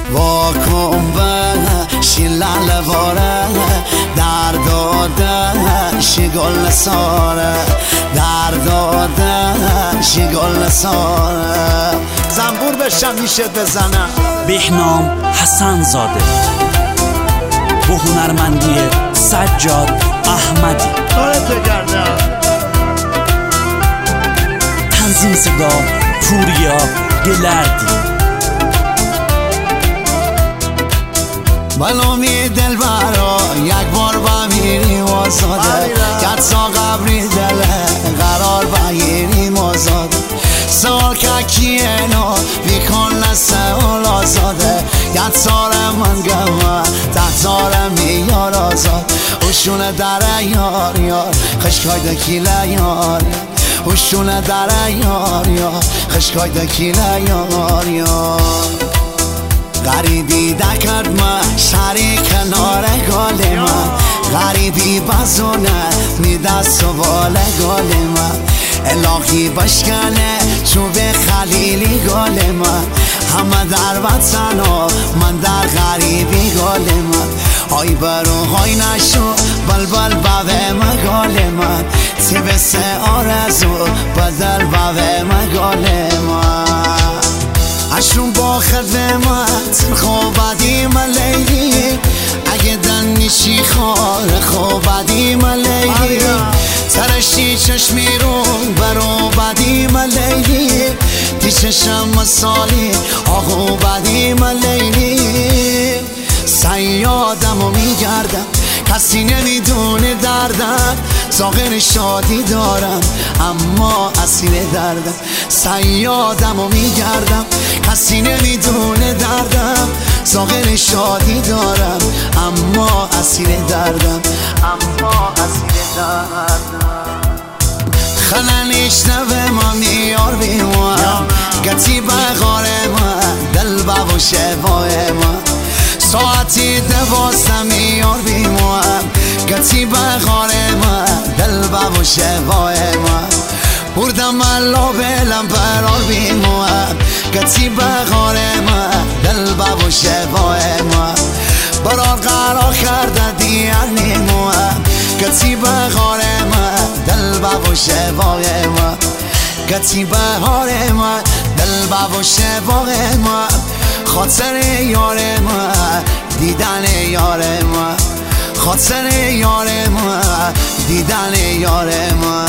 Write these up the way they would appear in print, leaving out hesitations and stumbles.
واکن شیلال واره در داده شگل ساره در داده شگل ساره زنبور بشم میشه بزنم. بهنام حسن زاده با هنرمندی سجاد احمدی، تنظیم صدا پوریا گلردی. بلامی دل برا یک بار بمیریم آزاده کتسا قبری دله قرار بگیریم آزاده سال که کیه نو بیکن نسال آزاده کتسار من گمه تحتار میار آزاد اوشون در یار یار خشکای دکیله یار اوشون در یار یار خشکای دکیله یار یار غریبی دکرد من شری کنار گال من غریبی بزونه میده سوال گال من الهی بشکنه چوب خلیلی گال من همه در وطن و من در غریبی گال من های برو های نشو بلبل بوه مگال من تیبس آرزو بدل بوه مگال من اشون با خدمت خوابدیم لیلی اگه دنیشی خار خوابدیم لیلی ترشی چشمی رو برو بدیم لیلی تی چشم سالی آقو بدیم لیلی سیادم و میگردم کسی نمیدونه دردم ساغر شادی دارم اما اسیر دردم سیادم و میگردم کسی نمیدونه دردم ساغر شادی دارم اما اسیر دردم اما اسیر دردم خلنش نوه ما میار بیموام گتی بغار ما دل بابو شبای ما ساعتی 12 میار بیموام گتی بغار ما دل بابو شبای ما بردم الله بلم برار بیموام گتی بغار ما دل بابو شبای ما برار قرار کرده دیار نیموام گتی بغار ما دل بابو شبای ما گتی بغار ما دل بابو شبای ما خاطر یار ما دیدن یار ما خاطر یار ما دیدن یار ما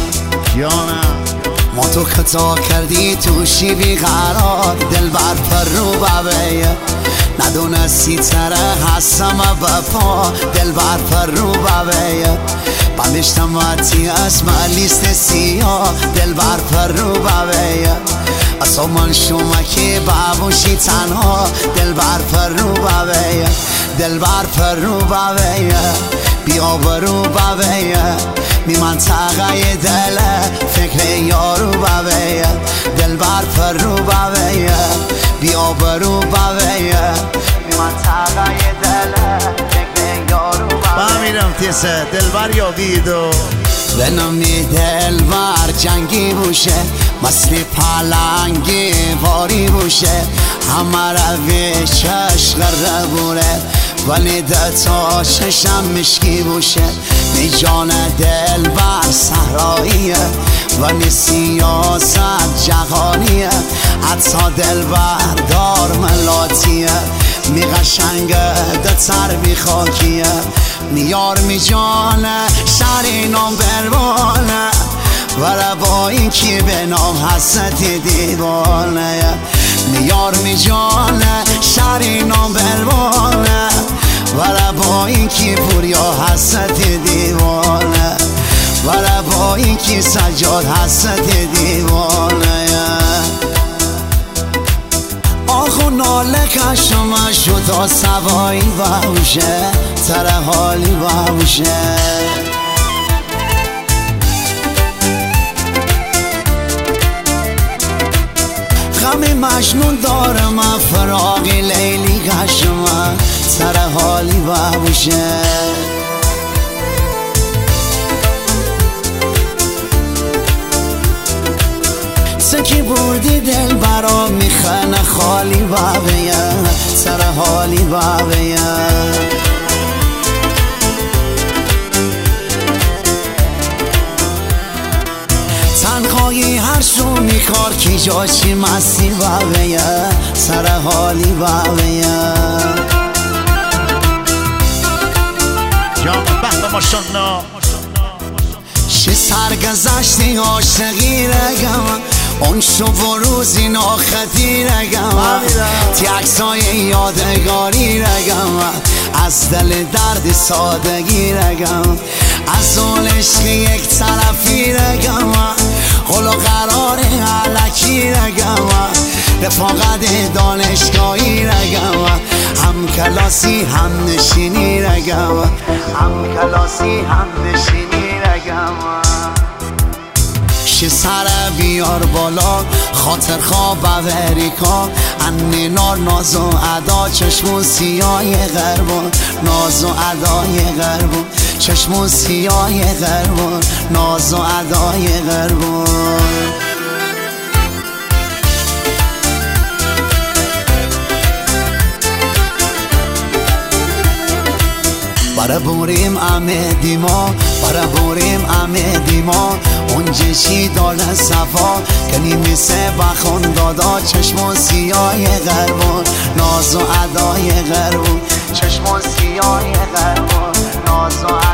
جانم ما تو خطا کردی توشی بیقرار دل بر پر رو ببه ندونستی تره هستم بپا دل بر پر رو ببه بندشتم وقتی اسم لیست سیاه دل بر پر رو ببه اصلا من شمکی بابوشی تنها دل بر پر رو ببه دل بر پر رو ببه بیا برو ببه می منطقه دل فکر یارو ببه دل بر پر رو ببه بیا برو ببه می منطقه دل فکر یارو ببه میرم تیسه دل بر یا بیدو بنامی دل بر جنگی بوشه مثل پلنگی واری بوشه همه روی چشق ربوره ولی دتا چشم مشکی بوشه می جان دل بر صحراییه ولی سیاست جهانیه حتی دل بردار ملاتیه می قشنگه دتر بی خاکیه میار می جانه شهری نام بربانه ولی با این کی به نام حسد دیوانه میار می جانه شهری نام بربانه ولی با این کی پوریا حسد دیوانه ولی با این کی سجاد حسد دیوانه آخو ناله کشم شد تا سوایی باشه تره حالی باشه غم مجنون دارم فراقی لیلی کشم تره حالی باشه سکی بردی دل برا میخنه خالی بابیه سر حالی باویم تنهایی هر شونی کار کی جاشی مستی باویم سر حالی باویم جام به ماشالله چه سرگذشتی عاشقی رگم اون شب و روزی ناخطی رگم تی عکسای یادگاری رگم از دل درد سادگی رگم از اون عشق یک طرفی رگم قول و قرار علکی رگم رفاقت دانشگاهی رگم هم کلاسی هم نشینی رگم هم کلاسی هم نشینی رگم شه سر بیار بالا خاطر خواب اوریکا انی نار ناز و ادا چشم و سیای غربان ناز و ادای غربان چشم و سیای غربان ناز و ادای غربان برا بوریم دیما برا بوریم دیما اونجا چی داره صفا کنی میسه بخون دادا چشم و سیای غربان ناز و ادای غربان چشم و سیای غربان ناز و